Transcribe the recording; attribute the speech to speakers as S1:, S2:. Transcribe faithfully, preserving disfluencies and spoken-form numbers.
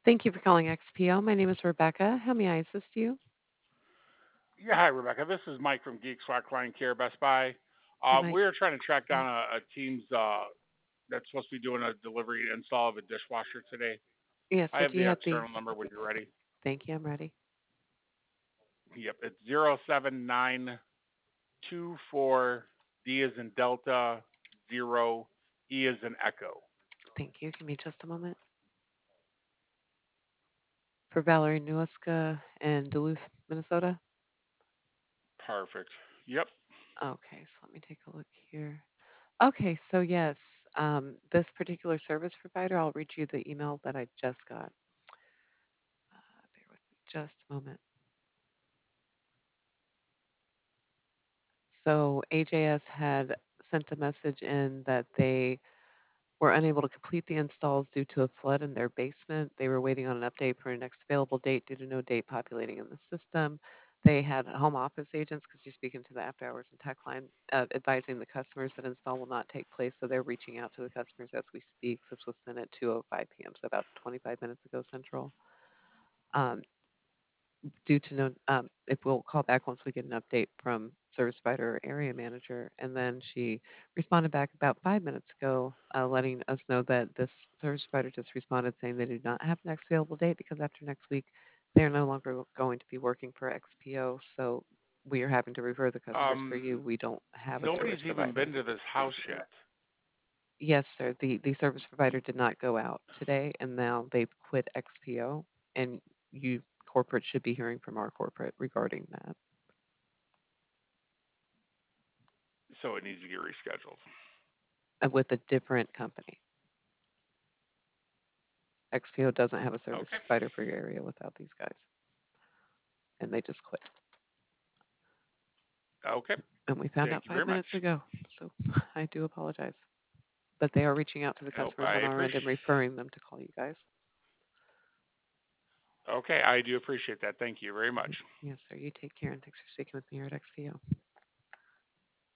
S1: Thank you for calling X P O. My name is Rebecca. How may I assist you?
S2: Yeah, hi Rebecca. This is Mike from Geek Swat Client Care Best Buy.
S1: Hi,
S2: Uh,
S1: Mike.
S2: we're trying to track down a, a team's uh, that's supposed to be doing a delivery install of a dishwasher today.
S1: Yes,
S2: I
S1: sir.
S2: have
S1: Do you
S2: the
S1: have the?
S2: external number when you're ready.
S1: Thank you. I'm ready.
S2: Yep, it's zero seven nine two four D is in Delta zero E is in Echo.
S1: Thank you. Give me just a moment. For Valerie Newiska in Duluth, Minnesota.
S2: Perfect. Yep.
S1: Okay, so let me take a look here. Okay, so yes, um, this particular service provider, I'll read you the email that I just got. Uh, bear with me just a moment. So A J S had sent a message in that they were unable to complete the installs due to a flood in their basement. They were waiting on an update for a next available date due to no date populating in the system. They had home office agents, because you're speaking to the after hours and tech line, uh, advising the customers that install will not take place. So they're reaching out to the customers as we speak. This was sent at two oh five p m, so about twenty-five minutes ago Central. Um, due to no, um, if we'll call back once we get an update from service provider or area manager. And then she responded back about five minutes ago, uh, letting us know that this service provider just responded saying they do not have an next available date because after next week, they're no longer going to be working for X P O. So we are having to refer the customers for you.
S2: Um,
S1: We don't have a service
S2: Nobody's even
S1: provider.
S2: been to this house yet.
S1: Yes, sir. The the service provider did not go out today, and now they've quit X P O, and you corporate should be hearing from our corporate regarding that,
S2: So it needs to get rescheduled.
S1: uh, with a different company. X P O doesn't have a service
S2: Okay.
S1: provider for your area without these guys, and they just quit.
S2: Okay.
S1: And we found out
S2: Thank you very
S1: five
S2: much.
S1: minutes ago, so I do apologize. But they are reaching out to the
S2: Nope.
S1: customers
S2: I
S1: on our end
S2: appreciate.
S1: and referring them to call you guys.
S2: Okay, I do appreciate that. Thank you very much.
S1: Yes, sir. You take care, and thanks for speaking with me here at X P O.